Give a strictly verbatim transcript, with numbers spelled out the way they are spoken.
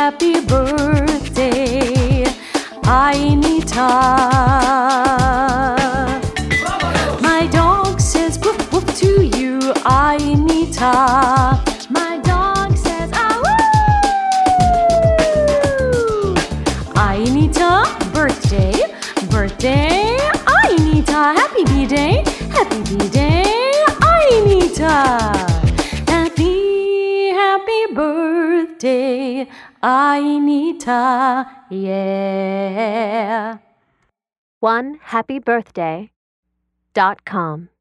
happy birthday, Ainita. My dog says woof woof to you, Ainita. My dog says ah woo. Ainita, birthday, birthday, Ainita. Happy B-Day, happy B-Day, Ainita. Happy, happy birthday, Ainita, yeah. one happy birthday dot com